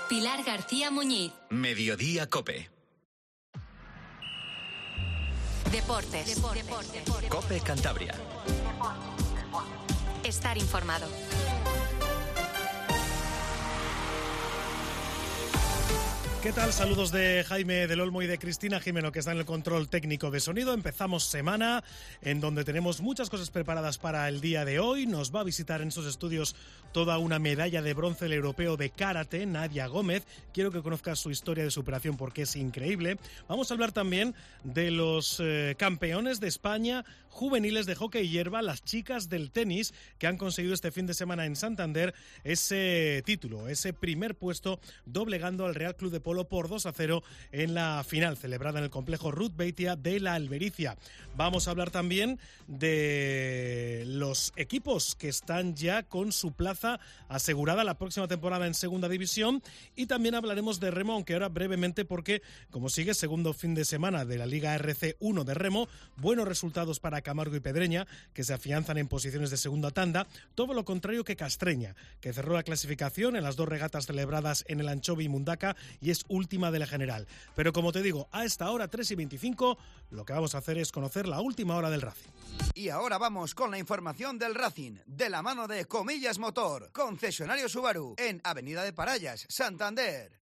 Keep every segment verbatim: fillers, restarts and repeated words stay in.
Pilar García Muñiz. Mediodía COPE. Deportes. Deportes. Deportes. COPE Cantabria. Estar informado. ¿Qué tal? Saludos de Jaime del Olmo y de Cristina Jimeno, que está en el control técnico de sonido. Empezamos semana en donde tenemos muchas cosas preparadas para el día de hoy. Nos va a visitar en esos estudios toda una medalla de bronce del europeo de karate, Nadia Gómez. Quiero que conozcas su historia de superación porque es increíble. Vamos a hablar también de los eh, campeones de España juveniles de hockey hierba, las chicas del tenis, que han conseguido este fin de semana en Santander ese título, ese primer puesto, doblegando al Real Club de Polo por dos a cero en la final, celebrada en el complejo Ruth Beitia de la Albericia. Vamos a hablar también de los equipos que están ya con su plaza asegurada la próxima temporada en Segunda División, y también hablaremos de remo, aunque ahora brevemente, porque como sigue segundo fin de semana de la Liga R C uno de remo, buenos resultados para Camargo y Pedreña, que se afianzan en posiciones de segunda tanda, todo lo contrario que Castreña, que cerró la clasificación en las dos regatas celebradas en el Anchovi y Mundaca y es última de la general. Pero como te digo, a esta hora, tres y veinticinco, lo que vamos a hacer es conocer la última hora del Racing. Y ahora vamos con la información del Racing, de la mano de Comillas Motor, concesionario Subaru, en Avenida de Parallas, Santander.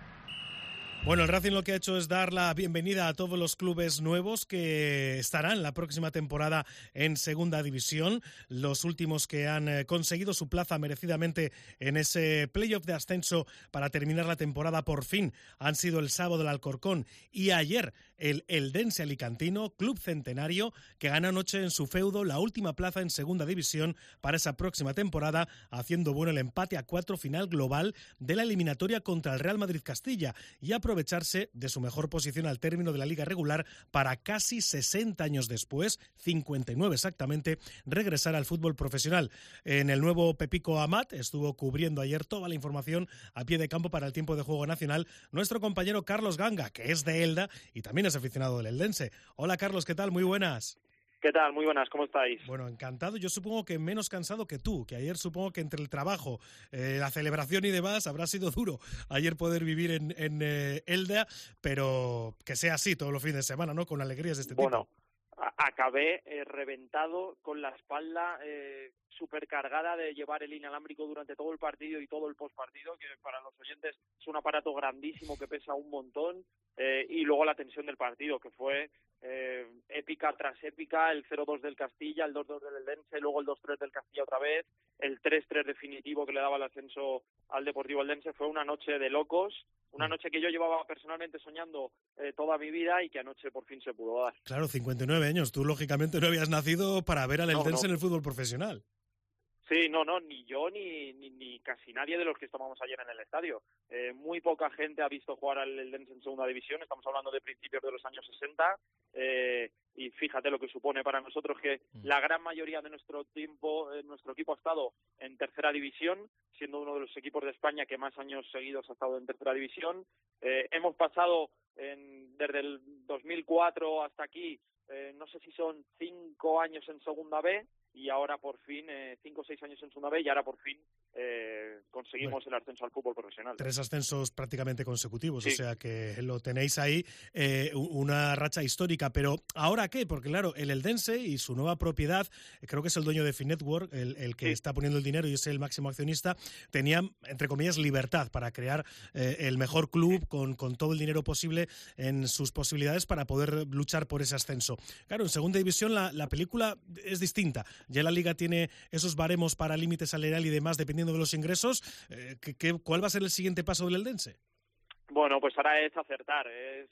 Bueno, el Racing lo que ha hecho es dar la bienvenida a todos los clubes nuevos que estarán la próxima temporada en Segunda División. Los últimos que han conseguido su plaza merecidamente en ese playoff de ascenso para terminar la temporada por fin han sido el Sábado del Alcorcón y ayer el Eldense Alicantino, club centenario, que gana anoche en su feudo la última plaza en Segunda División para esa próxima temporada, haciendo bueno el empate a cuatro final global de la eliminatoria contra el Real Madrid Castilla y aprovecharse de su mejor posición al término de la liga regular para casi sesenta años después, cincuenta y nueve exactamente, regresar al fútbol profesional. En el nuevo Pepico Amat estuvo cubriendo ayer toda la información a pie de campo para el tiempo de juego nacional nuestro compañero Carlos Ganga, que es de Elda y también es aficionado del Eldense. Hola Carlos, ¿qué tal? Muy buenas. ¿Qué tal? Muy buenas, ¿cómo estáis? Bueno, encantado. Yo supongo que menos cansado que tú, que ayer supongo que entre el trabajo, eh, la celebración y demás habrá sido duro ayer poder vivir en, en eh, Elda, pero que sea así todos los fines de semana, ¿no? Con alegrías de este bueno, tipo. Bueno, acabé eh, reventado, con la espalda eh, supercargada de llevar el inalámbrico durante todo el partido y todo el postpartido, que para los oyentes es un aparato grandísimo que pesa un montón, eh, y luego la tensión del partido, que fue eh, épica tras épica, el cero dos del Castilla, el dos dos del Eldense, luego el dos tres del Castilla otra vez, el tres tres definitivo que le daba el ascenso al Deportivo Eldense. Fue una noche de locos, una noche que yo llevaba personalmente soñando eh, toda mi vida y que anoche por fin se pudo dar. Claro, cincuenta y nueve años, tú lógicamente no habías nacido para ver al Eldense no, no. en el fútbol profesional. Sí, no, no, ni yo ni, ni, ni casi nadie de los que estábamos ayer en el estadio. Eh, muy poca gente ha visto jugar al Eldense en Segunda División, estamos hablando de principios de los años sesenta, eh, y fíjate lo que supone para nosotros que mm. la gran mayoría de nuestro tiempo, eh, nuestro equipo ha estado en Tercera División, siendo uno de los equipos de España que más años seguidos ha estado en Tercera División. Eh, hemos pasado en, desde el dos mil cuatro hasta aquí, eh, no sé si son cinco años en Segunda B, y ahora por fin, eh, cinco o seis años en Segunda B, y ahora por fin eh, conseguimos bueno, el ascenso al fútbol profesional. Tres ascensos prácticamente consecutivos, sí. O sea que lo tenéis ahí, eh, una racha histórica. Pero ¿ahora qué? Porque claro, el Eldense y su nueva propiedad, creo que es el dueño de Finnetwork, el, el que sí. está poniendo el dinero y es el máximo accionista, tenían, entre comillas, libertad para crear eh, el mejor club con, con todo el dinero posible en sus posibilidades para poder luchar por ese ascenso. Claro, en Segunda División la, la película es distinta. Ya la Liga tiene esos baremos para límite salarial y demás, dependiendo de los ingresos. Eh, ¿qué, qué, ¿Cuál va a ser el siguiente paso del Eldense? Bueno, pues ahora es acertar, es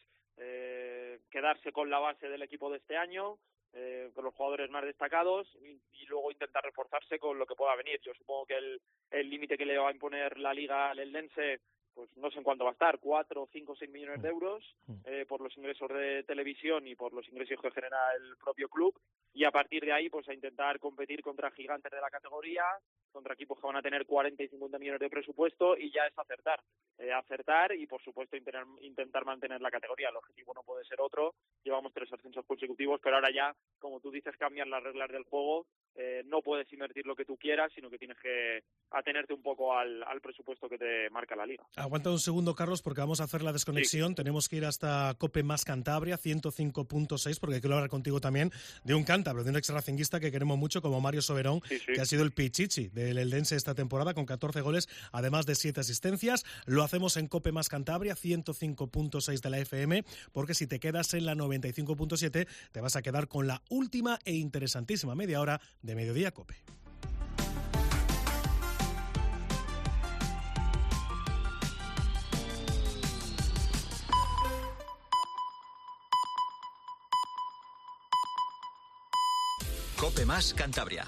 eh, quedarse con la base del equipo de este año, eh, con los jugadores más destacados, y, y luego intentar reforzarse con lo que pueda venir. Yo supongo que el el límite que le va a imponer la Liga al Eldense, pues no sé en cuánto va a estar, cuatro, cinco, seis millones de euros eh, por los ingresos de televisión y por los ingresos que genera el propio club, y a partir de ahí pues a intentar competir contra gigantes de la categoría, contra equipos que van a tener cuarenta y cincuenta millones de presupuesto, y ya es acertar, eh, acertar y por supuesto intentar, intentar mantener la categoría. El objetivo no puede ser otro, llevamos tres ascensos consecutivos, pero ahora ya, como tú dices, cambian las reglas del juego eh, no puedes invertir lo que tú quieras, sino que tienes que atenerte un poco al, al presupuesto que te marca la liga. Aguanta un segundo, Carlos, porque vamos a hacer la desconexión. Sí. Tenemos que ir hasta Cope más Cantabria, ciento cinco punto seis, porque quiero hablar contigo también de un cántabro, de un ex racinguista que queremos mucho, como Mario Soberón, sí, sí. que ha sido el pichichi del Eldense esta temporada, con catorce goles, además de siete asistencias. Lo hacemos en Cope más Cantabria, ciento cinco punto seis de la F M, porque si te quedas en la noventa y cinco punto siete, te vas a quedar con la última e interesantísima media hora de Mediodía Cope. Cope más Cantabria.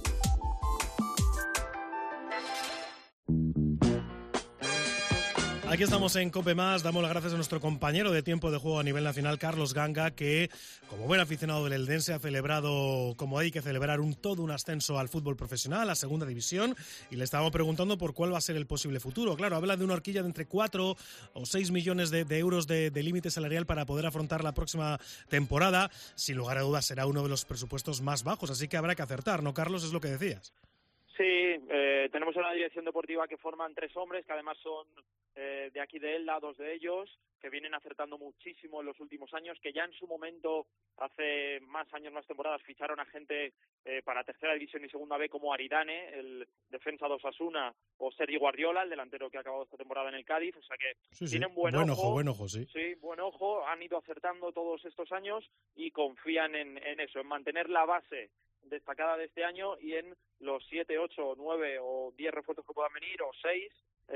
Aquí estamos en Cope Más, damos las gracias a nuestro compañero de tiempo de juego a nivel nacional, Carlos Ganga, que como buen aficionado del Eldense ha celebrado, como hay que celebrar, un todo un ascenso al fútbol profesional, a segunda división, y le estábamos preguntando por cuál va a ser el posible futuro. Claro, habla de una horquilla de entre cuatro o seis millones de, de euros de, de límite salarial para poder afrontar la próxima temporada. Sin lugar a dudas será uno de los presupuestos más bajos, así que habrá que acertar, ¿no, Carlos? Es lo que decías. Sí, eh, tenemos una dirección deportiva que forman tres hombres, que además son eh, de aquí de Elda, dos de ellos, que vienen acertando muchísimo en los últimos años, que ya en su momento, hace más años, más temporadas, ficharon a gente eh, para tercera división y segunda B, como Aridane, el defensa de Osasuna, o Sergi Guardiola, el delantero que ha acabado esta temporada en el Cádiz, o sea que sí, sí. tienen buen, buen ojo, ojo, buen ojo, sí. Sí, buen ojo, han ido acertando todos estos años y confían en, en eso, en mantener la base destacada de este año y en los siete, ocho, nueve o diez refuerzos que puedan venir, o seis,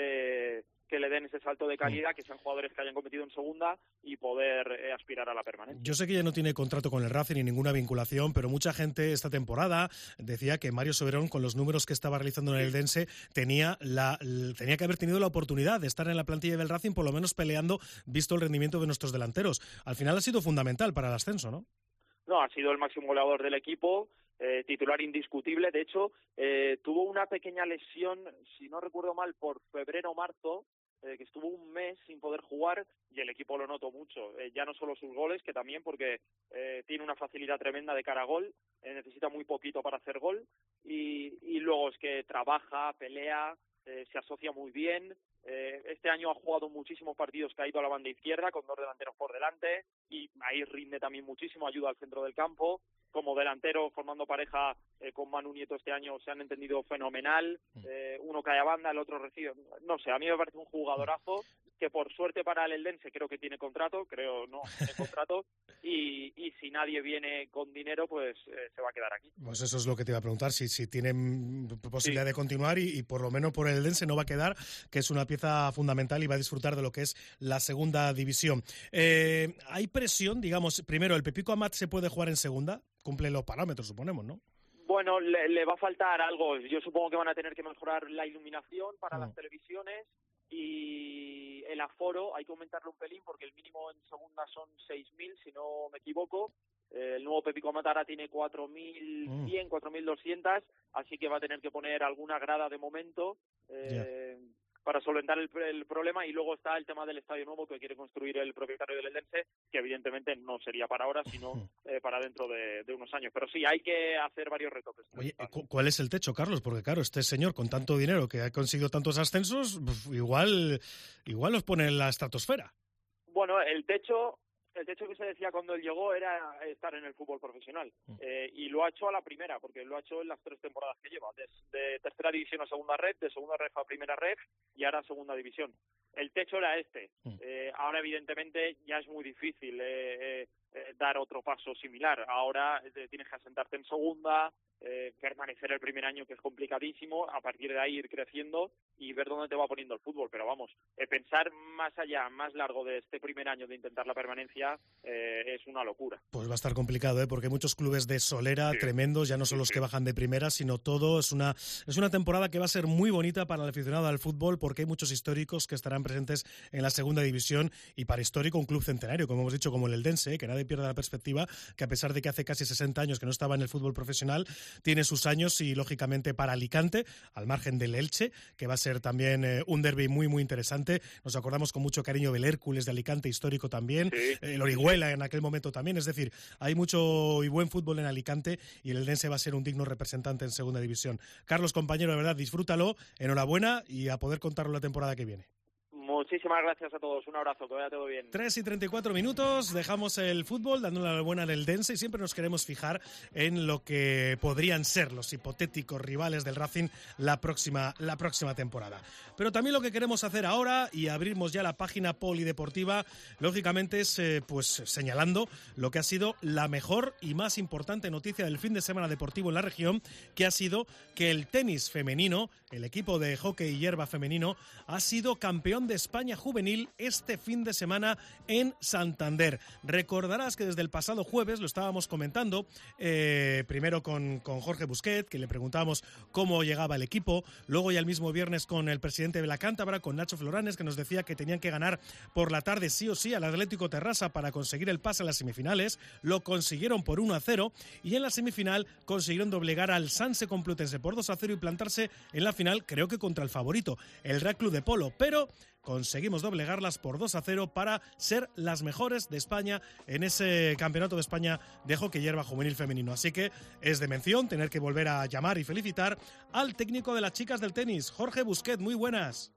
eh, que le den ese salto de calidad, que sean jugadores que hayan competido en segunda y poder eh, aspirar a la permanencia. Yo sé que ya no tiene contrato con el Racing ni ninguna vinculación, pero mucha gente esta temporada decía que Mario Soberón, con los números que estaba realizando en el Eldense, tenía, la, tenía que haber tenido la oportunidad de estar en la plantilla del Racing, por lo menos peleando, visto el rendimiento de nuestros delanteros. Al final ha sido fundamental para el ascenso, ¿no? No, ha sido el máximo goleador del equipo, eh, titular indiscutible. De hecho, eh, tuvo una pequeña lesión, si no recuerdo mal, por febrero o marzo, eh, que estuvo un mes sin poder jugar, y el equipo lo notó mucho. Eh, ya no solo sus goles, que también porque eh, tiene una facilidad tremenda de cara a gol, eh, necesita muy poquito para hacer gol, y, y luego es que trabaja, pelea, eh, se asocia muy bien. Eh, este año ha jugado muchísimos partidos que ha ido a la banda izquierda con dos delanteros por delante, y ahí rinde también muchísimo, ayuda al centro del campo. Como delantero, formando pareja eh, con Manu Nieto este año, se han entendido fenomenal. Eh, uno cae a banda, el otro recibe. No sé, a mí me parece un jugadorazo que, por suerte para el Eldense, creo que tiene contrato, creo no, tiene contrato, y, y si nadie viene con dinero, pues eh, se va a quedar aquí. Pues eso es lo que te iba a preguntar, si, si tienen posibilidad sí. de continuar y, y por lo menos por el Eldense no va a quedar, que es una pieza fundamental y va a disfrutar de lo que es la segunda división. Eh, ¿Hay presión, digamos, primero, el Pepico Amat se puede jugar en segunda? Cumple los parámetros, suponemos, ¿no? Bueno, le, le va a faltar algo. Yo supongo que van a tener que mejorar la iluminación para oh. las televisiones, y el aforo hay que aumentarlo un pelín, porque el mínimo en segunda son seis mil, si no me equivoco. Eh, el nuevo Pepico Amat ahora tiene cuatro mil cien, mm. cuatro mil doscientos, así que va a tener que poner alguna grada de momento. Eh, yeah. para solventar el, el problema, y luego está el tema del estadio nuevo que quiere construir el propietario del Eldense, que evidentemente no sería para ahora, sino eh, para dentro de, de unos años. Pero sí, hay que hacer varios retoques. Oye, ¿cuál es el techo, Carlos? Porque claro, este señor con tanto dinero que ha conseguido tantos ascensos, igual, igual los pone en la estratosfera. Bueno, el techo... El techo que se decía cuando él llegó era estar en el fútbol profesional, eh, y lo ha hecho a la primera, porque lo ha hecho en las tres temporadas que lleva, de, de tercera división a segunda red, de segunda red a primera red y ahora a segunda división. El techo era este. Eh, ahora evidentemente ya es muy difícil eh, eh, eh, dar otro paso similar. Ahora eh, tienes que asentarte en segunda, eh, permanecer el primer año, que es complicadísimo, a partir de ahí ir creciendo y ver dónde te va poniendo el fútbol. Pero vamos, eh, pensar más allá, más largo de este primer año de intentar la permanencia eh, es una locura. Pues va a estar complicado, ¿eh? Porque hay muchos clubes de solera sí. tremendos, ya no son los que bajan de primera, sino todo. Es una, es una temporada que va a ser muy bonita para el aficionado al fútbol, porque hay muchos históricos que estarán presentes en la segunda división, y para histórico un club centenario, como hemos dicho, como el Eldense, que era nadie pierda la perspectiva que a pesar de que hace casi sesenta años que no estaba en el fútbol profesional, tiene sus años y lógicamente para Alicante, al margen del Elche, que va a ser también eh, un derbi muy muy interesante. Nos acordamos con mucho cariño del Hércules de Alicante, histórico también, Sí. el Orihuela en aquel momento también, es decir, hay mucho y buen fútbol en Alicante y el Eldense va a ser un digno representante en segunda división. Carlos, compañero, de verdad, disfrútalo, enhorabuena y a poder contarlo la temporada que viene. Muchísimas gracias a todos, un abrazo, que vaya todo bien. tres y treinta y cuatro minutos, dejamos el fútbol dando la enhorabuena al Eldense y siempre nos queremos fijar en lo que podrían ser los hipotéticos rivales del Racing la próxima, la próxima temporada. Pero también lo que queremos hacer ahora, y abrimos ya la página polideportiva, lógicamente es eh, pues señalando lo que ha sido la mejor y más importante noticia del fin de semana deportivo en la región, que ha sido que el tenis femenino, el equipo de hockey y hierba femenino, ha sido campeón de España juvenil este fin de semana en Santander. Recordarás que desde el pasado jueves lo estábamos comentando, eh, primero con, con Jorge Busquet, que le preguntábamos cómo llegaba el equipo, luego ya el mismo viernes con el presidente de la Cántabra, con Nacho Floranes, que nos decía que tenían que ganar por la tarde sí o sí al Atlético Terrassa para conseguir el pase a las semifinales. Lo consiguieron por uno a cero y en la semifinal consiguieron doblegar al Sanse Complutense por dos a cero y plantarse en la final, creo que contra el favorito, el Real Club de Polo, pero conseguimos doblegarlas por dos a cero para ser las mejores de España en ese Campeonato de España de Hockey Hierba Juvenil Femenino. Así que es de mención tener que volver a llamar y felicitar al técnico de las chicas del tenis, Jorge Busquet. Muy buenas.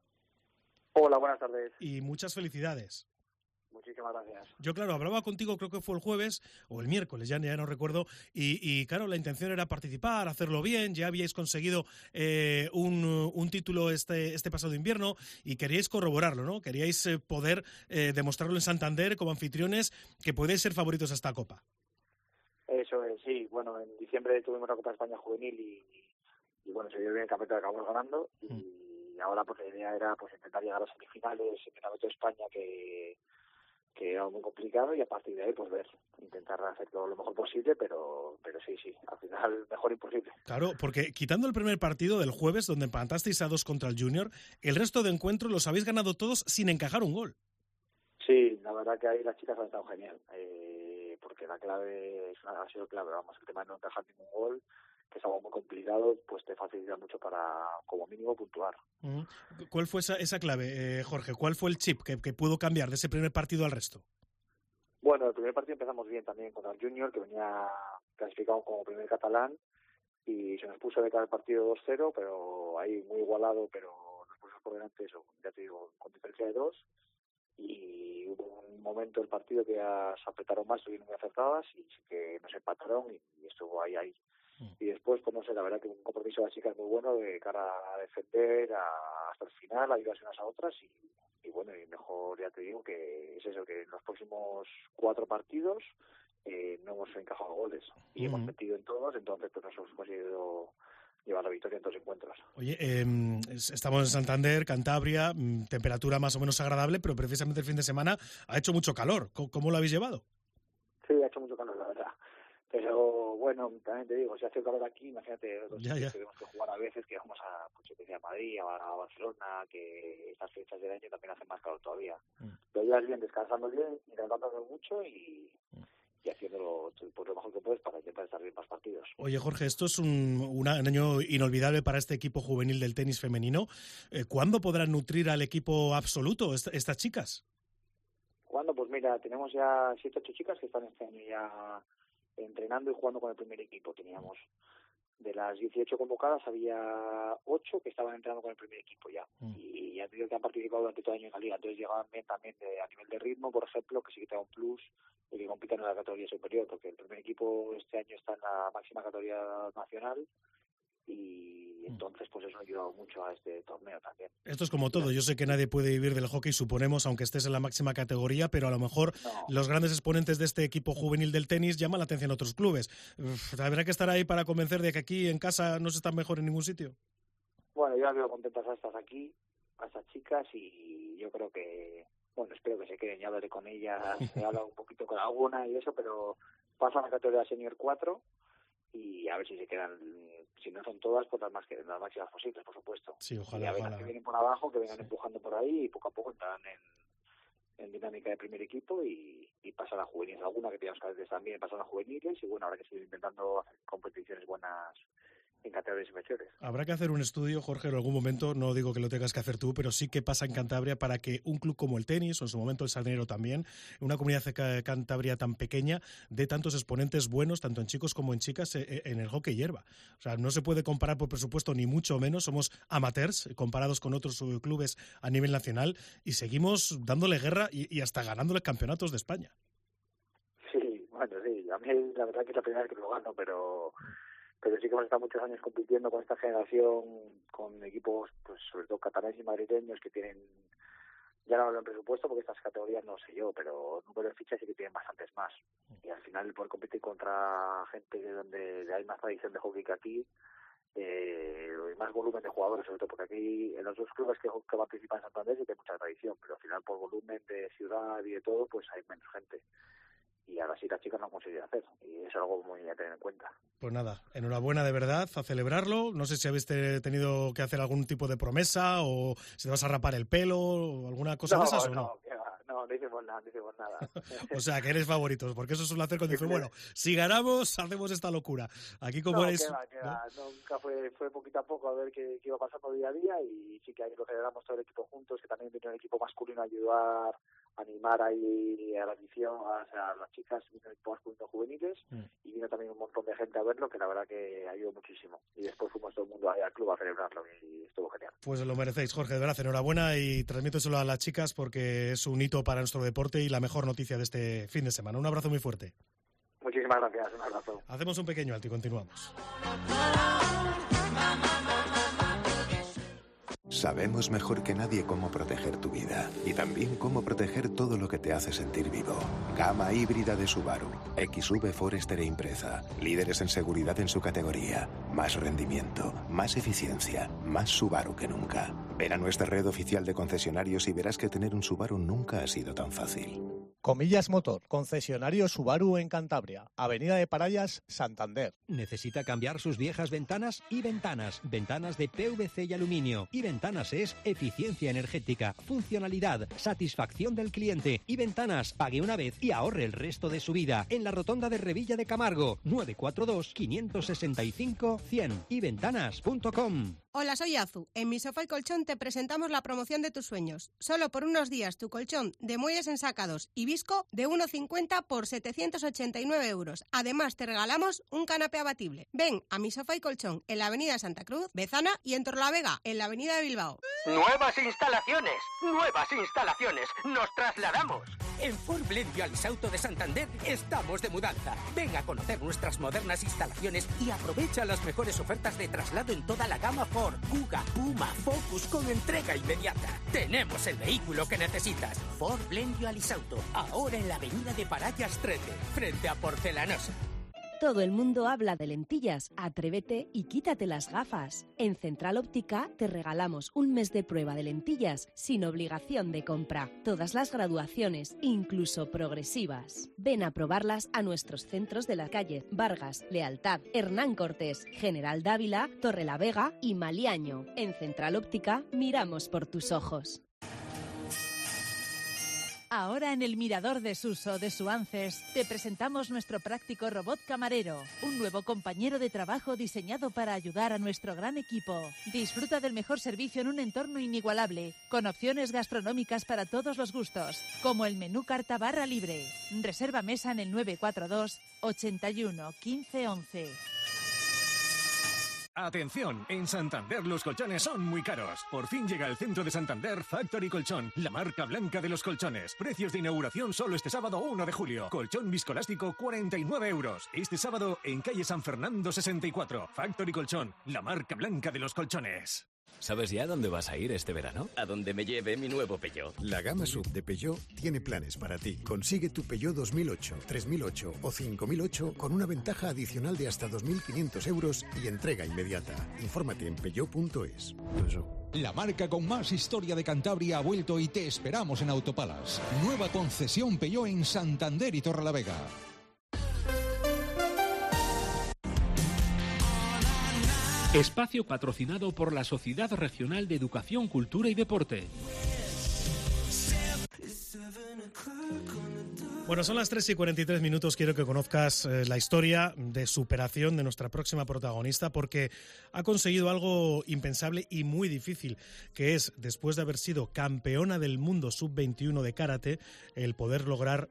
Hola, buenas tardes. Y muchas felicidades. Muchísimas gracias. Yo, claro, hablaba contigo, creo que fue el jueves o el miércoles, ya, ya no recuerdo, y, y claro, la intención era participar, hacerlo bien, ya habíais conseguido eh, un, un título este, este pasado invierno y queríais corroborarlo, ¿no? Queríais eh, poder eh, demostrarlo en Santander como anfitriones que podéis ser favoritos a esta Copa. Eso es, sí. Bueno, en diciembre tuvimos la Copa de España Juvenil y, y bueno, se dio bien el campeonato, acabamos ganando y mm. ahora pues la idea era pues intentar llegar a las semifinales en el Campeonato de España que... que era muy complicado y a partir de ahí pues ver, intentar hacerlo lo mejor posible, pero pero sí, sí, al final mejor imposible. Claro, porque quitando el primer partido del jueves donde empatasteis a dos contra el Junior, el resto de encuentros los habéis ganado todos sin encajar un gol. Sí, la verdad que ahí las chicas han estado genial, eh, porque la clave es una, ha sido clave, vamos, el tema de no encajar ningún gol, que es algo muy complicado, pues te facilita mucho para, como mínimo, puntuar. Uh-huh. ¿Cuál fue esa, esa clave, eh, Jorge? ¿Cuál fue el chip que, que pudo cambiar de ese primer partido al resto? Bueno, el primer partido empezamos bien también contra el Junior, que venía clasificado como primer catalán, y se nos puso de cada partido dos cero, pero ahí muy igualado, pero nos pusimos por delante, eso, ya te digo, con diferencia de dos, y hubo un momento del partido que ya se apretaron más, estuvieron muy acertadas, y sí que nos empataron, y, y estuvo ahí, ahí. Y después, pues no sé, la verdad que un compromiso de las chicas muy bueno de cara a defender a, hasta el final, ayudarse unas a otras y, y bueno, y mejor ya te digo que es eso, que en los próximos cuatro partidos eh, no hemos encajado goles y uh-huh. hemos metido en todos, entonces pues nos hemos conseguido llevar la victoria en dos encuentros. Oye, eh, estamos en Santander, Cantabria, temperatura más o menos agradable, pero precisamente el fin de semana ha hecho mucho calor. ¿Cómo, cómo lo habéis llevado? Sí, ha hecho mucho calor, la verdad. Pero bueno, también te digo, si hace calor aquí, imagínate los ya, ya. que tenemos que jugar a veces, que vamos a, pues, yo que sé, a Madrid, a, a Barcelona, que estas fechas del año también hacen más calor todavía. Mm. Pero ya es bien, descansando bien, hidratándolo mucho y, mm. y haciéndolo pues, lo mejor que puedes para intentar estar bien más partidos. Oye, Jorge, esto es un, un año inolvidable para este equipo juvenil del tenis femenino. Eh, ¿Cuándo podrán nutrir al equipo absoluto esta, estas chicas? ¿Cuándo? Pues mira, tenemos ya siete ocho chicas que están este año ya entrenando y jugando con el primer equipo. Teníamos de las dieciocho convocadas había ocho que estaban entrenando con el primer equipo ya mm. y ya te digo que han participado durante todo el año en la liga, entonces llegaban bien también de, a nivel de ritmo, por ejemplo, que sí que te da un plus y que compitan en la categoría superior, porque el primer equipo este año está en la máxima categoría nacional y entonces pues eso ha ayudado mucho a este torneo también. Esto es como todo, yo sé que nadie puede vivir del hockey, suponemos, aunque estés en la máxima categoría, pero a lo mejor no. Los grandes exponentes de este equipo juvenil del tenis llaman la atención a otros clubes. Uf, habrá que estar ahí para convencer de que aquí en casa no se está mejor en ningún sitio. Bueno, yo las veo contentas a estas aquí, a estas chicas, y yo creo que, bueno, espero que se queden, ya hablaré con ellas, he hablado un poquito con alguna y eso, pero pasan a la categoría senior cuatro y a ver si se quedan, si no son todas, pues las más que las máximas posibles, por supuesto. Sí, ojalá, y a ver ojalá. que vienen por abajo, que vengan empujando por ahí y poco a poco entrarán en, en dinámica de primer equipo y, y pasar a juveniles. Alguna que tenemos que hacer también pasar a juveniles y bueno, habrá que seguir intentando hacer competiciones buenas en categorías inferiores. Habrá que hacer un estudio, Jorge, en algún momento, no digo que lo tengas que hacer tú, pero sí que pasa en Cantabria para que un club como el tenis, o en su momento el Sardinero también, una comunidad de Cantabria tan pequeña, dé tantos exponentes buenos, tanto en chicos como en chicas, en el hockey hierba. O sea, no se puede comparar por presupuesto, ni mucho menos, somos amateurs comparados con otros clubes a nivel nacional y seguimos dándole guerra y, y hasta ganándole campeonatos de España. Sí, bueno, sí, a mí la verdad que es la primera vez que lo gano, pero... pero sí que hemos estado muchos años compitiendo con esta generación, con equipos, pues sobre todo catalanes y madrileños, que tienen, ya no hablo en presupuesto porque estas categorías no sé yo, pero número de fichas sí que tienen bastantes más. Y al final poder competir contra gente de donde hay más tradición de hockey que aquí, eh, más volumen de jugadores, sobre todo porque aquí en los dos clubes que, que participan en Santander sí que hay mucha tradición, pero al final por volumen de ciudad y de todo, pues hay menos gente. Y ahora sí las chicas no han conseguido hacer, y es algo muy a tener en cuenta. Pues nada, enhorabuena de verdad, a celebrarlo. No sé si habéis tenido que hacer algún tipo de promesa o si te vas a rapar el pelo o alguna cosa no, de esas o no. no. No, no hicimos nada, no hicimos nada. O sea, que eres favoritos, porque eso suele hacer cuando dice, bueno, si ganamos, hacemos esta locura. Aquí como no, eres... Que va, que ¿no? va. Nunca fue, fue poquito a poco a ver qué, qué iba pasando día a día, y sí que ahí lo celebramos todo el equipo juntos, que también vino el equipo masculino a ayudar, a animar ahí a la afición, a, a las chicas, vino el equipo masculino juveniles, mm. y vino también un montón de gente a verlo, que la verdad que ayudó muchísimo. Y después fuimos todo el mundo ahí al club a celebrarlo, y estuvo genial. Pues lo merecéis, Jorge, de verdad, enhorabuena, y transmíteselo a las chicas porque es un hito para nuestro deporte y la mejor noticia de este fin de semana. Un abrazo muy fuerte. Muchísimas gracias, un abrazo. Hacemos un pequeño alto y continuamos. Sabemos mejor que nadie cómo proteger tu vida y también cómo proteger todo lo que te hace sentir vivo. Gama híbrida de Subaru, X V Forester e Impreza, líderes en seguridad en su categoría, más rendimiento, más eficiencia, más Subaru que nunca. Ven a nuestra red oficial de concesionarios y verás que tener un Subaru nunca ha sido tan fácil. Comillas Motor, concesionario Subaru en Cantabria, Avenida de Parayas, Santander. ¿Necesita cambiar sus viejas ventanas? Y Ventanas, ventanas de P V C y aluminio. Y Ventanas es eficiencia energética, funcionalidad, satisfacción del cliente. Y Ventanas, pague una vez y ahorre el resto de su vida. En la rotonda de Revilla de Camargo, nueve cuatro dos, cinco seis cinco, cien y ventanas punto com. Hola, soy Azu. En Mi Sofá y Colchón te presentamos la promoción de tus sueños. Solo por unos días tu colchón de muelles ensacados y visco de uno cincuenta por setecientos ochenta y nueve euros. Además te regalamos un canapé abatible. Ven a Mi Sofá y Colchón en la avenida Santa Cruz, Bezana, y en Torlavega en la avenida de Bilbao. ¡Nuevas instalaciones! ¡Nuevas instalaciones! ¡Nos trasladamos! En Ford Blend y Alisauto de Santander estamos de mudanza. Ven a conocer nuestras modernas instalaciones y aprovecha las mejores ofertas de traslado en toda la gama Ford, Kuga, Puma, Focus con entrega inmediata. Tenemos el vehículo que necesitas. Ford Blend y Alisauto, ahora en la avenida de Parayas trece, frente a Porcelanosa. Todo el mundo habla de lentillas. Atrévete y quítate las gafas. En Central Óptica te regalamos un mes de prueba de lentillas sin obligación de compra. Todas las graduaciones, incluso progresivas. Ven a probarlas a nuestros centros de la calle Vargas, Lealtad, Hernán Cortés, General Dávila, Torrelavega y Maliaño. En Central Óptica miramos por tus ojos. Ahora en el Mirador de Suso de Suances te presentamos nuestro práctico robot camarero, un nuevo compañero de trabajo diseñado para ayudar a nuestro gran equipo. Disfruta del mejor servicio en un entorno inigualable, con opciones gastronómicas para todos los gustos, como el menú carta barra libre. Reserva mesa en el nueve cuatro dos, ochenta y uno, quince once. Atención, en Santander los colchones son muy caros. Por fin llega al centro de Santander Factory Colchón, la marca blanca de los colchones. Precios de inauguración solo este sábado uno de julio. Colchón viscoelástico cuarenta y nueve euros. Este sábado en calle San Fernando sesenta y cuatro. Factory Colchón, la marca blanca de los colchones. ¿Sabes ya dónde vas a ir este verano? A donde me lleve mi nuevo Peugeot. La gama sub de Peugeot tiene planes para ti. Consigue tu Peugeot dos mil ocho, tres mil ocho o cinco mil ocho con una ventaja adicional de hasta dos mil quinientos euros y entrega inmediata. Infórmate en peugeot punto es. La marca con más historia de Cantabria ha vuelto y te esperamos en Autopalas. Nueva concesión Peugeot en Santander y Torrelavega. Espacio patrocinado por la Sociedad Regional de Educación, Cultura y Deporte. Bueno, son las tres y cuarenta y tres minutos. Quiero que conozcas eh, la historia de superación de nuestra próxima protagonista, porque ha conseguido algo impensable y muy difícil, que es, después de haber sido campeona del mundo sub veintiuno de karate, el poder lograr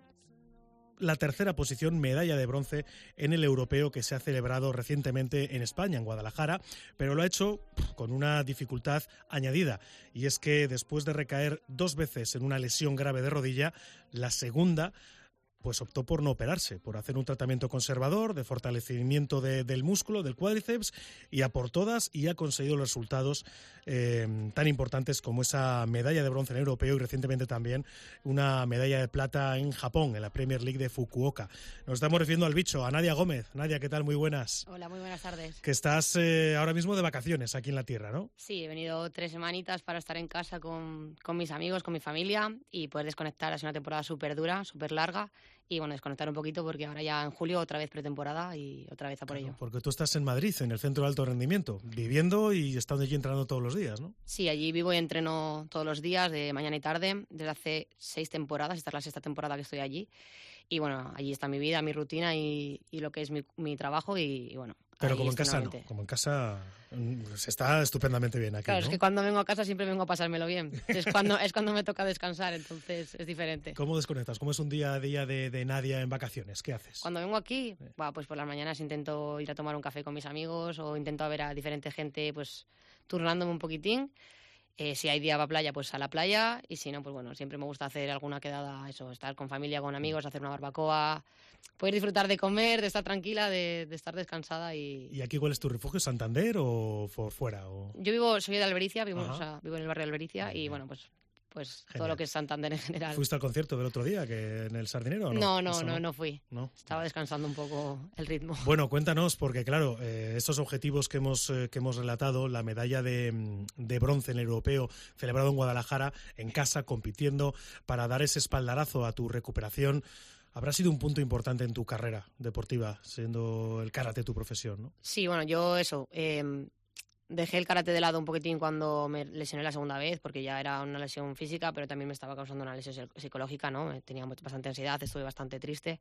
la tercera posición, medalla de bronce en el europeo que se ha celebrado recientemente en España, en Guadalajara, pero lo ha hecho con una dificultad añadida, y es que después de recaer dos veces en una lesión grave de rodilla, la segunda pues optó por no operarse, por hacer un tratamiento conservador de fortalecimiento de, del músculo, del cuádriceps, y a por todas, y ha conseguido los resultados eh, tan importantes como esa medalla de bronce en el europeo y recientemente también una medalla de plata en Japón, en la Premier League de Fukuoka. Nos estamos refiriendo al bicho, a Nadia Gómez. Nadia, ¿qué tal? Muy buenas. Hola, muy buenas tardes. Que estás eh, ahora mismo de vacaciones aquí en la tierra, ¿no? Sí, he venido tres semanitas para estar en casa con, con mis amigos, con mi familia y poder desconectar. Ha sido una temporada súper dura, súper larga. Y bueno, desconectar un poquito porque ahora ya en julio otra vez pretemporada y otra vez a por Claro, ello. porque tú estás en Madrid, en el centro de alto rendimiento, viviendo y estando allí entrenando todos los días, ¿no? Sí, allí vivo y entreno todos los días, de mañana y tarde, desde hace seis temporadas. Esta es la sexta temporada que estoy allí. Y bueno, allí está mi vida, mi rutina y, y lo que es mi, mi trabajo y, y bueno. Pero como en casa no, como en casa se está estupendamente bien aquí, Claro, ¿no? es que cuando vengo a casa siempre vengo a pasármelo bien. Es cuando, es cuando me toca descansar, entonces es diferente. ¿Cómo desconectas? ¿Cómo es un día a día de, de Nadia en vacaciones? ¿Qué haces? Cuando vengo aquí, bah, pues por las mañanas intento ir a tomar un café con mis amigos o intento ver a diferente gente, pues turnándome un poquitín. Eh, si hay día para playa, pues a la playa, y si no, pues bueno, siempre me gusta hacer alguna quedada, eso, estar con familia, con amigos, hacer una barbacoa, poder disfrutar de comer, de estar tranquila, de, de estar descansada. y ¿Y aquí cuál es tu refugio? ¿Santander o por fuera? O... Yo vivo, soy de Albericia, vivo, o sea, vivo en el barrio de Albericia y bueno, pues pues Genial. todo lo que es Santander en general. ¿Fuiste al concierto del otro día, que en el Sardinero o no? No, no, Eso no, no fui. ¿No? Estaba descansando un poco el ritmo. Bueno, cuéntanos, porque claro, eh, estos objetivos que hemos, eh, que hemos relatado, la medalla de, de bronce en el europeo celebrado en Guadalajara, en casa, compitiendo, para dar ese espaldarazo a tu recuperación, habrá sido un punto importante en tu carrera deportiva, siendo el karate tu profesión, ¿no? Sí, bueno, yo eso... Eh, Dejé el karate de lado un poquitín cuando me lesioné la segunda vez, porque ya era una lesión física, pero también me estaba causando una lesión psicológica, ¿no? Tenía bastante ansiedad, estuve bastante triste.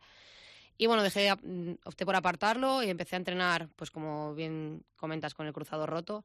Y bueno, dejé, opté por apartarlo y empecé a entrenar, pues como bien comentas, con el cruzado roto.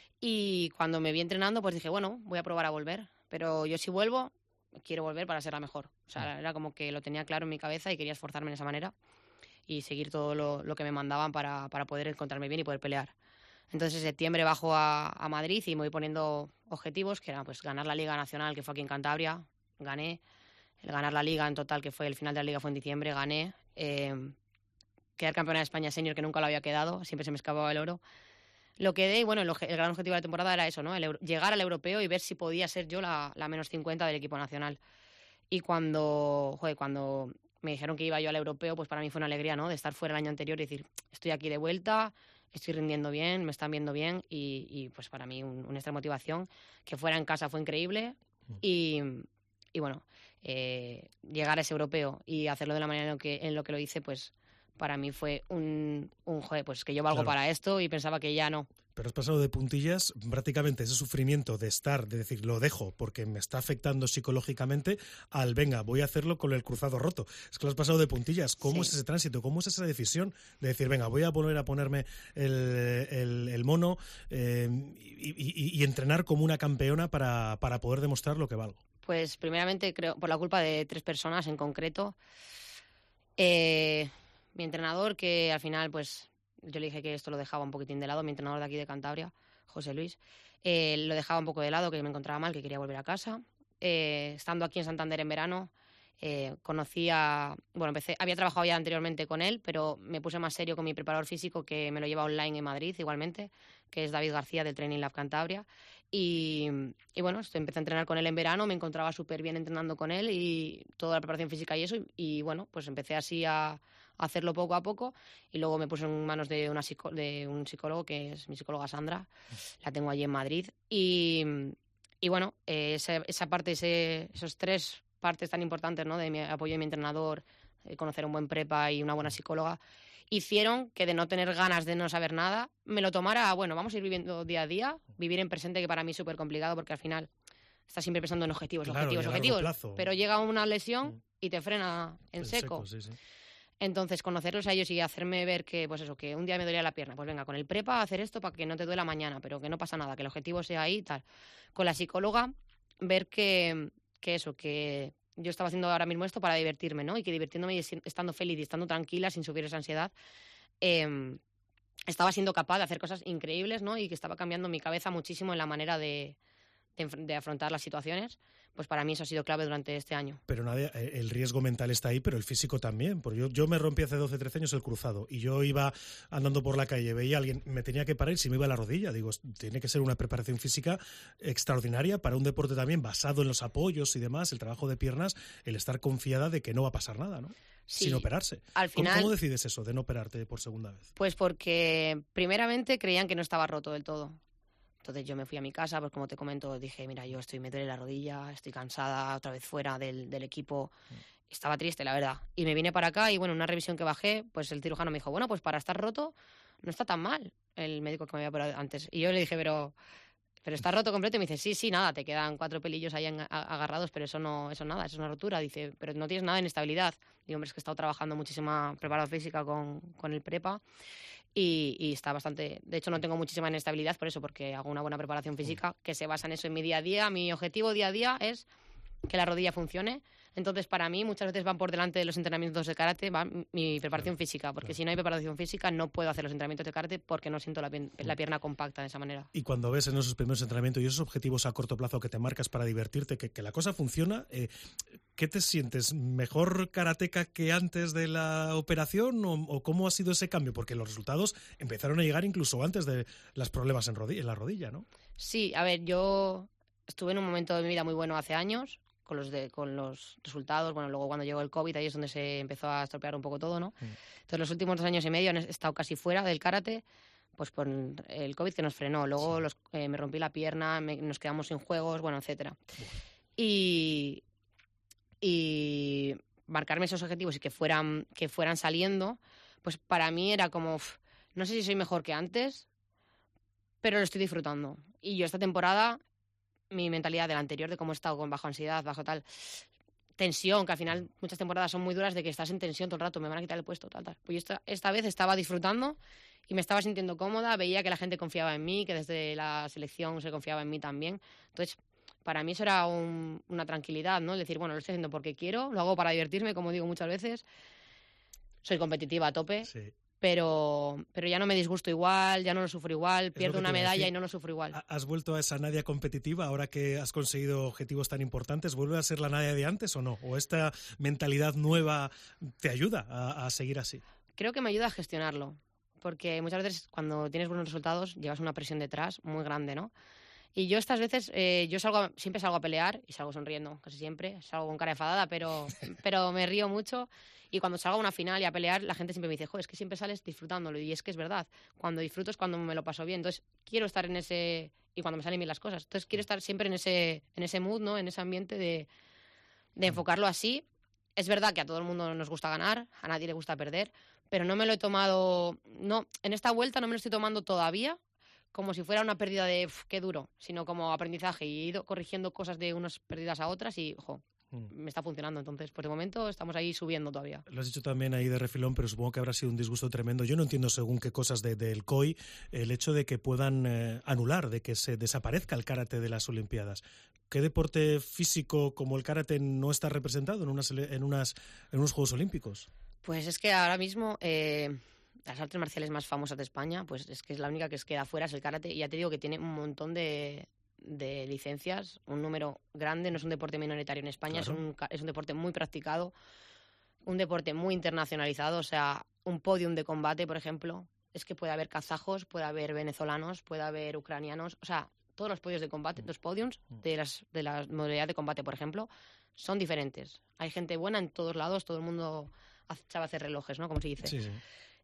Y cuando me vi entrenando, pues dije, bueno, voy a probar a volver. Pero yo si vuelvo, quiero volver para ser la mejor. O sea, era como que lo tenía claro en mi cabeza y quería esforzarme en esa manera y seguir todo lo, lo que me mandaban para, para poder encontrarme bien y poder pelear. Entonces en septiembre bajo a, a Madrid y me voy poniendo objetivos, que eran pues ganar la Liga Nacional, que fue aquí en Cantabria, gané. El ganar la Liga en total, que fue el final de la Liga fue en diciembre, gané. Eh, quedar campeona de España senior, que nunca lo había quedado, siempre se me escapaba el oro. Lo quedé y bueno, el, el gran objetivo de la temporada era eso, ¿no? El euro, llegar al europeo y ver si podía ser yo la, la menos cincuenta del equipo nacional. Y cuando, joder, cuando me dijeron que iba yo al europeo, pues para mí fue una alegría, ¿no? De estar fuera el año anterior y decir, estoy aquí de vuelta, estoy rindiendo bien, me están viendo bien y, y pues para mí un, una extra motivación. Que fuera en casa fue increíble y, y bueno, eh, llegar a ese europeo y hacerlo de la manera en lo que, en lo, que lo hice, pues para mí fue un, un joder, pues que yo valgo Claro. para esto y pensaba que ya no. Pero has pasado de puntillas, prácticamente ese sufrimiento de estar, de decir, lo dejo porque me está afectando psicológicamente, al venga, voy a hacerlo con el cruzado roto. Es que lo has pasado de puntillas. ¿Cómo Sí. es ese tránsito? ¿Cómo es esa decisión de decir, venga, voy a volver a ponerme el, el, el mono eh, y, y, y entrenar como una campeona para, para poder demostrar lo que valgo? Pues primeramente creo por la culpa de tres personas en concreto. Eh, mi entrenador, que al final pues yo le dije que esto lo dejaba un poquitín de lado, mi entrenador de aquí de Cantabria, José Luis, eh, lo dejaba un poco de lado, que me encontraba mal, que quería volver a casa. Eh, estando aquí en Santander en verano, eh, conocía, bueno, empecé, había trabajado ya anteriormente con él, pero me puse más serio con mi preparador físico, que me lo lleva online en Madrid igualmente, que es David García del Training Lab Cantabria. Y, y bueno, esto, empecé a entrenar con él en verano, me encontraba súper bien entrenando con él y toda la preparación física y eso. Y, y bueno, pues empecé así a, a hacerlo poco a poco y luego me puse en manos de, una psico, de un psicólogo, que es mi psicóloga Sandra, la tengo allí en Madrid. Y, y bueno, eh, esa, esa parte, ese, esos tres partes tan importantes, ¿no? De mi apoyo de mi entrenador, eh, conocer un buen prepa y una buena psicóloga, hicieron que de no tener ganas de no saber nada, me lo tomara, bueno, vamos a ir viviendo día a día, vivir en presente, que para mí es súper complicado porque al final estás siempre pensando en objetivos, Claro, objetivos, y a largo objetivos, plazo. pero llega una lesión y te frena en En seco. sí, sí. Entonces, conocerlos a ellos y hacerme ver que, pues eso, que un día me dolía la pierna, pues venga, con el prepa hacer esto para que no te duela mañana, pero que no pasa nada, que el objetivo sea ahí y tal. Con la psicóloga, ver que, que eso, que yo estaba haciendo ahora mismo esto para divertirme, ¿no? Y que divirtiéndome y estando feliz y estando tranquila, sin subir esa ansiedad, eh, estaba siendo capaz de hacer cosas increíbles, ¿no? Y que estaba cambiando mi cabeza muchísimo en la manera de, de, de afrontar las situaciones. Pues para mí eso ha sido clave durante este año. Pero nadie, el riesgo mental está ahí, pero el físico también. Porque yo, yo me rompí hace doce, trece años el cruzado y yo iba andando por la calle, veía a alguien, me tenía que parar y se me iba la rodilla. Digo, tiene que ser una preparación física extraordinaria para un deporte también basado en los apoyos y demás, el trabajo de piernas, el estar confiada de que no va a pasar nada, ¿no? Sí, sin operarse. Al final, ¿Cómo, ¿Cómo decides eso, de no operarte por segunda vez? Pues porque primeramente creían que no estaba roto del todo. Entonces yo me fui a mi casa, pues como te comento, dije, mira, yo estoy, me duele la rodilla, estoy cansada, otra vez fuera del, del equipo. Estaba triste, la verdad. Y me vine para acá y, bueno, una revisión que bajé, pues el cirujano me dijo, bueno, pues para estar roto no está tan mal, el médico que me había operado antes. Y yo le dije, pero... ¿Pero está roto completo? Y me dice, sí, sí, nada, te quedan cuatro pelillos ahí agarrados, pero eso no, eso nada, eso es una rotura. Dice, pero no tienes nada de inestabilidad. Digo, hombre, es que he estado trabajando muchísima preparación física con, con el prepa y, y está bastante... De hecho, no tengo muchísima inestabilidad por eso, porque hago una buena preparación física que se basa en eso, en mi día a día. Mi objetivo día a día es que la rodilla funcione. Entonces, para mí, muchas veces van por delante de los entrenamientos de karate, va mi preparación claro, física, porque claro. si no hay preparación física no puedo hacer los entrenamientos de karate porque no siento la, la pierna compacta de esa manera. Y cuando ves en esos primeros entrenamientos y esos objetivos a corto plazo que te marcas para divertirte, que, que la cosa funciona, eh, ¿qué te sientes? ¿Mejor karateca que antes de la operación o, o cómo ha sido ese cambio? Porque los resultados empezaron a llegar incluso antes de los problemas en, rodilla, en la rodilla, ¿no? Sí, a ver, yo estuve en un momento de mi vida muy bueno hace años, con los de, con los resultados, bueno, luego cuando llegó el COVID ahí es donde se empezó a estropear un poco todo, ¿no? Mm. Entonces los últimos dos años y medio he estado casi fuera del karate, pues por el COVID que nos frenó, luego sí. los, eh, me rompí la pierna, me, nos quedamos sin juegos, bueno, etcétera. Y, y marcarme esos objetivos y que fueran, que fueran saliendo, pues para mí era como, uff, no sé si soy mejor que antes, pero lo estoy disfrutando. Y yo esta temporada... mi mentalidad de la anterior, de cómo he estado con bajo ansiedad, bajo tal tensión, que al final muchas temporadas son muy duras de que estás en tensión todo el rato, me van a quitar el puesto, tal, tal. Pues yo esta, esta vez estaba disfrutando y me estaba sintiendo cómoda, veía que la gente confiaba en mí, que desde la selección se confiaba en mí también. Entonces, para mí eso era un, una tranquilidad, ¿no? El decir, bueno, lo estoy haciendo porque quiero, lo hago para divertirme, como digo muchas veces. Soy competitiva a tope. Sí. Pero, pero ya no me disgusto igual, ya no lo sufro igual, pierdo una medalla y no lo sufro igual. ¿Has vuelto a esa Nadia competitiva ahora que has conseguido objetivos tan importantes? ¿Vuelve a ser la Nadia de antes o no? ¿O esta mentalidad nueva te ayuda a, a seguir así? Creo que me ayuda a gestionarlo, porque muchas veces cuando tienes buenos resultados llevas una presión detrás muy grande, ¿no? Y yo estas veces, eh, yo salgo a, siempre salgo a pelear y salgo sonriendo, casi siempre, salgo con cara enfadada, pero, pero me río mucho. Y cuando salgo a una final y a pelear, la gente siempre me dice, joder, es que siempre sales disfrutándolo. Y es que es verdad, cuando disfruto es cuando me lo paso bien. Entonces, quiero estar en ese... Y cuando me salen bien las cosas. Entonces, quiero estar siempre en ese, en ese mood, ¿no? En ese ambiente de, de enfocarlo así. Es verdad que a todo el mundo nos gusta ganar, a nadie le gusta perder, pero no me lo he tomado... no En esta vuelta no me lo estoy tomando todavía como si fuera una pérdida de uf, qué duro, sino como aprendizaje. Y he ido corrigiendo cosas de unas pérdidas a otras y, ojo, me está funcionando. Entonces, pues de momento estamos ahí subiendo todavía. Lo has dicho también ahí de refilón, pero supongo que habrá sido un disgusto tremendo. Yo no entiendo según qué cosas de, del C O I el hecho de que puedan eh, anular, de que se desaparezca el karate de las Olimpiadas. ¿Qué deporte físico como el karate no está representado en, unas, en, unas, en unos Juegos Olímpicos? Pues es que ahora mismo... Eh... las artes marciales más famosas de España, pues es que es la única que queda fuera, es el karate, y ya te digo que tiene un montón de, de licencias, un número grande, no es un deporte minoritario en España, claro. es, un, es un deporte muy practicado, un deporte muy internacionalizado, o sea, un podium de combate, por ejemplo, es que puede haber kazajos, puede haber venezolanos, puede haber ucranianos, o sea, todos los podios de combate, los podiums de las, de las modalidades de combate, por ejemplo, son diferentes. Hay gente buena en todos lados, todo el mundo sabe hacer relojes, ¿no? Como se dice. Sí, sí.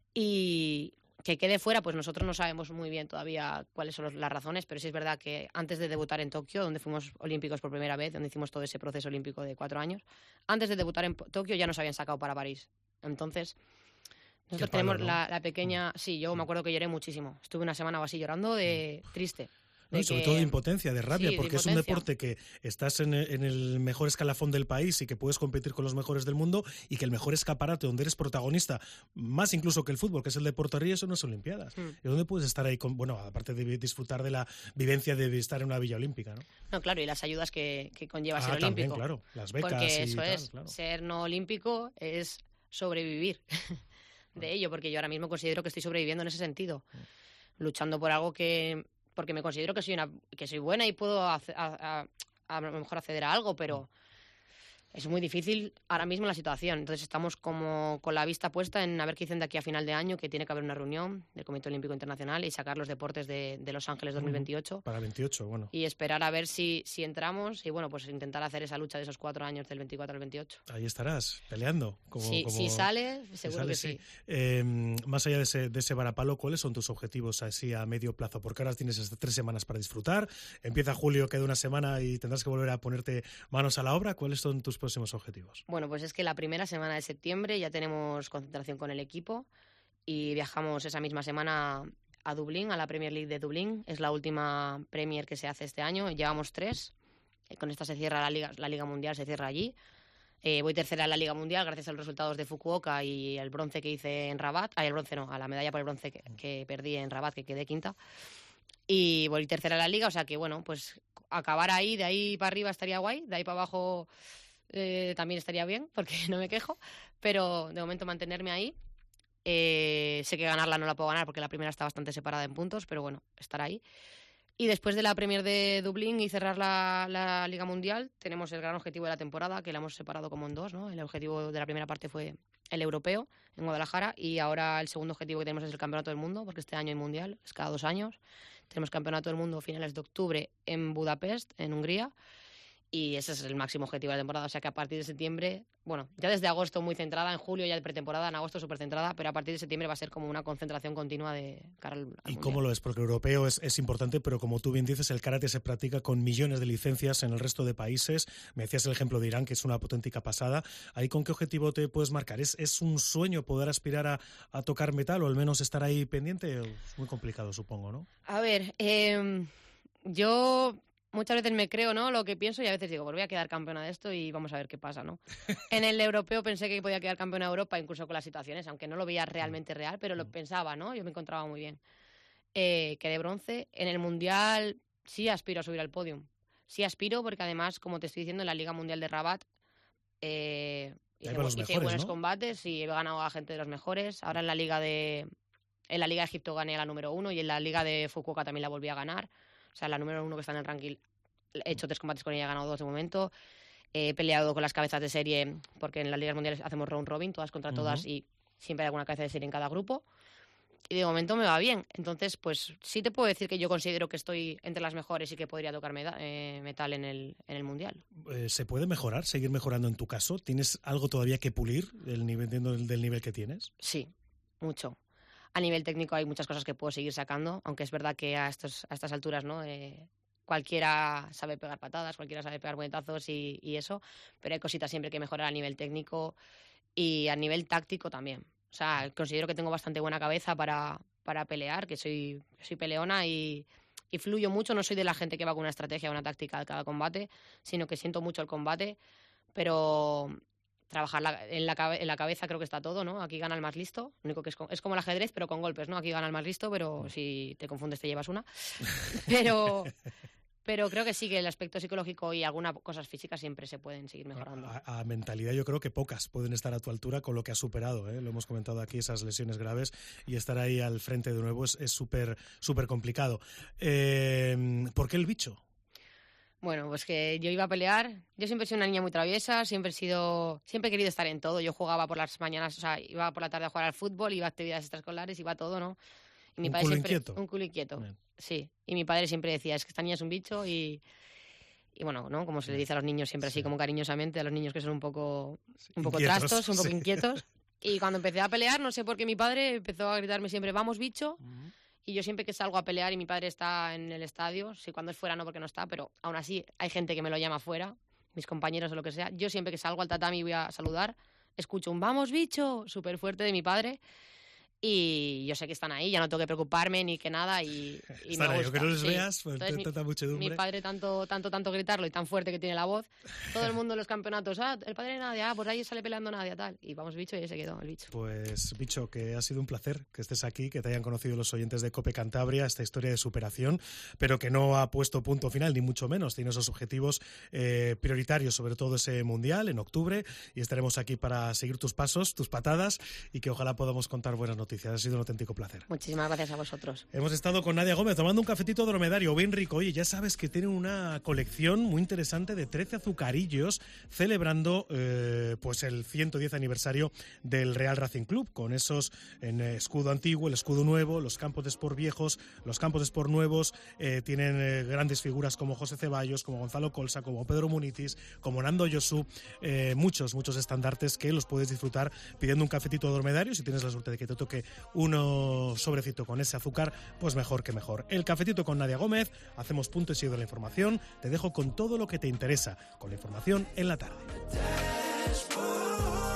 Y que quede fuera, pues nosotros no sabemos muy bien todavía cuáles son las razones, pero sí es verdad que antes de debutar en Tokio, donde fuimos olímpicos por primera vez, donde hicimos todo ese proceso olímpico de cuatro años, antes de debutar en Tokio ya nos habían sacado para París. Entonces, nosotros palo, tenemos ¿no? la, la pequeña... Sí, yo me acuerdo que lloré muchísimo. Estuve una semana o así llorando de triste. No, y sobre que... todo de impotencia, de rabia, sí, de porque impotencia. es un deporte que estás en el, en el mejor escalafón del país y que puedes competir con los mejores del mundo y que el mejor escaparate donde eres protagonista, más incluso que el fútbol, que es el deporte río, eso no es Olimpiadas. Mm. ¿Y dónde puedes estar ahí? Con, bueno, aparte de disfrutar de la vivencia de estar en una villa olímpica, ¿no? No, claro, y las ayudas que, que conlleva Ah, ser también, olímpico. claro, las becas porque y eso tal, es, claro. ser no olímpico es sobrevivir de ello, porque yo ahora mismo considero que estoy sobreviviendo en ese sentido, luchando por algo que... porque me considero que soy una que soy buena y puedo hace, a, a, a lo mejor acceder a algo, pero es muy difícil ahora mismo la situación. Entonces estamos como con la vista puesta en a ver qué dicen de aquí a final de año, que tiene que haber una reunión del Comité Olímpico Internacional y sacar los deportes de, de Los Ángeles dos mil veintiocho. Para veintiocho, bueno. Y esperar a ver si, si entramos y, bueno, pues intentar hacer esa lucha de esos cuatro años del veinticuatro al veintiocho. Ahí estarás, peleando. Como, si, como, si sale, seguro si sale, que sí. sí. Eh, más allá de ese, de ese varapalo, ¿cuáles son tus objetivos así a medio plazo? Porque ahora tienes hasta tres semanas para disfrutar. Empieza julio, queda una semana y tendrás que volver a ponerte manos a la obra. ¿Cuáles son tus próximos objetivos? Bueno, pues es que la primera semana de septiembre ya tenemos concentración con el equipo y viajamos esa misma semana a Dublín, a la Premier League de Dublín. Es la última Premier que se hace este año. Llevamos tres. Con esta se cierra la Liga, la Liga Mundial, se cierra allí. Eh, voy tercera en la Liga Mundial gracias a los resultados de Fukuoka y el bronce que hice en Rabat. Ah, el bronce no, a la medalla por el bronce que, que perdí en Rabat, que quedé quinta. Y voy tercera en la Liga, o sea que, bueno, pues acabar ahí, de ahí para arriba estaría guay, de ahí para abajo eh, también estaría bien, porque no me quejo, pero de momento mantenerme ahí. Eh, sé que ganarla no la puedo ganar porque la primera está bastante separada en puntos, pero bueno, estar ahí. Y después de la Premier de Dublín y cerrar la, la Liga Mundial, tenemos el gran objetivo de la temporada, que la hemos separado como en dos, ¿no? El objetivo de la primera parte fue el europeo en Guadalajara y ahora el segundo objetivo que tenemos es el Campeonato del Mundo, porque este año hay Mundial, es cada dos años. Tenemos Campeonato del Mundo a finales de octubre en Budapest, en Hungría, y ese es el máximo objetivo de la temporada. O sea que a partir de septiembre, bueno, ya desde agosto muy centrada, en julio ya de pretemporada, en agosto súper centrada, pero a partir de septiembre va a ser como una concentración continua de cara al, al ¿Y Mundial. cómo lo es? Porque el europeo es, es importante, pero como tú bien dices, el karate se practica con millones de licencias en el resto de países. Me decías el ejemplo de Irán, que es una auténtica pasada. ¿Ahí con qué objetivo te puedes marcar? ¿Es, es un sueño poder aspirar a, a tocar metal o al menos estar ahí pendiente? Es muy complicado, supongo, ¿no? A ver, eh, yo muchas veces me creo, ¿no?, lo que pienso y a veces digo, pues voy a quedar campeona de esto y vamos a ver qué pasa, ¿no? En el europeo pensé que podía quedar campeona de Europa, incluso con las situaciones, aunque no lo veía realmente real, pero lo pensaba, ¿no? Yo me encontraba muy bien. Eh, quedé bronce. En el Mundial sí aspiro a subir al podium. Sí aspiro porque además, como te estoy diciendo, en la Liga Mundial de Rabat eh, hice, bu- hice mejores, buenos ¿no? combates y he ganado a gente de los mejores. Ahora en la Liga de en la Liga de Egipto gané a la número uno y en la Liga de Fukuoka también la volví a ganar. O sea, la número uno que está en el ranking, he hecho tres combates con ella, he ganado dos de momento. He peleado con las cabezas de serie, porque en las ligas mundiales hacemos round robin, todas contra todas, Ujú. y siempre hay alguna cabeza de serie en cada grupo. Y de momento me va bien. Entonces, pues sí te puedo decir que yo considero que estoy entre las mejores y que podría tocar meda- eh, metal en el, en el mundial. Eh, ¿Se puede mejorar, seguir mejorando en tu caso? ¿Tienes algo todavía que pulir del nivel, del, del nivel que tienes? Sí, mucho. A nivel técnico hay muchas cosas que puedo seguir sacando, aunque es verdad que a, estos, a estas alturas, ¿no? Eh, cualquiera sabe pegar patadas, cualquiera sabe pegar puñetazos y, y eso, pero hay cositas siempre que mejorar a nivel técnico y a nivel táctico también. O sea, considero que tengo bastante buena cabeza para, para pelear, que soy, soy peleona y, y fluyo mucho. No soy de la gente que va con una estrategia o una táctica de cada combate, sino que siento mucho el combate, pero trabajar la, en, la, cabe- en la cabeza creo que está todo, ¿no? Aquí gana el más listo, lo único que es, co- es como el ajedrez, pero con golpes, ¿no? Aquí gana el más listo, pero si te confundes te llevas una. Pero... Pero creo que sí, que el aspecto psicológico y algunas cosas físicas siempre se pueden seguir mejorando. A, a mentalidad yo creo que pocas pueden estar a tu altura con lo que has superado, ¿eh? Lo hemos comentado aquí, esas lesiones graves, y estar ahí al frente de nuevo es súper súper complicado. Eh, ¿Por qué el bicho? Bueno, pues que yo iba a pelear. Yo siempre he sido una niña muy traviesa, siempre he sido, siempre he querido estar en todo. Yo jugaba por las mañanas, o sea, iba por la tarde a jugar al fútbol, iba a actividades extraescolares, iba a todo, ¿no? Y mi Un padre culo siempre, inquieto. un culo inquieto. Bien. Sí. Y mi padre siempre decía, es que esta niña es un bicho y y bueno, ¿no? Como se le dice a los niños siempre así, como cariñosamente, a los niños que son un poco, un poco Inquietos, trastos, un poco sí. inquietos. Y cuando empecé a pelear, no sé por qué mi padre empezó a gritarme siempre, vamos bicho. Y yo siempre que salgo a pelear y mi padre está en el estadio, si cuando es fuera no porque no está, pero aún así hay gente que me lo llama fuera, mis compañeros o lo que sea. Yo siempre que salgo al tatami y voy a saludar, escucho un vamos bicho súper fuerte de mi padre. y yo sé que están ahí, ya no tengo que preocuparme ni que nada y, y están me ahí, gusta. aunque no les sí. veas, pues Entonces, tanta mi, muchedumbre. mi padre tanto, tanto, tanto gritarlo y tan fuerte que tiene la voz, todo el mundo en los campeonatos, ah, el padre de Nadia, ah, pues ahí sale peleando Nadia, tal, y vamos bicho y ahí se quedó el bicho. Pues bicho, que ha sido un placer que estés aquí, que te hayan conocido los oyentes de COPE Cantabria, esta historia de superación, pero que no ha puesto punto final, ni mucho menos, tiene esos objetivos eh, prioritarios, sobre todo ese Mundial en octubre, y estaremos aquí para seguir tus pasos, tus patadas, y que ojalá podamos contar buenas noticias. Ha sido un auténtico placer. Muchísimas gracias a vosotros. Hemos estado con Nadia Gómez tomando un cafetito dromedario bien rico. Oye, ya sabes que tienen una colección muy interesante de trece azucarillos celebrando eh, pues el ciento diez aniversario del Real Racing Club, con esos en escudo antiguo, el escudo nuevo, los campos de sport viejos, los campos de sport nuevos. Eh, tienen eh, grandes figuras como José Ceballos, como Gonzalo Colsa, como Pedro Munitis, como Nando Yosu, eh, muchos, muchos estandartes que los puedes disfrutar pidiendo un cafetito dromedario. Si tienes la suerte de que te toque uno sobrecito con ese azúcar, pues mejor que mejor. El cafetito con Nadia Gómez, hacemos punto y seguido de la información, te dejo con todo lo que te interesa, con la información en la tarde.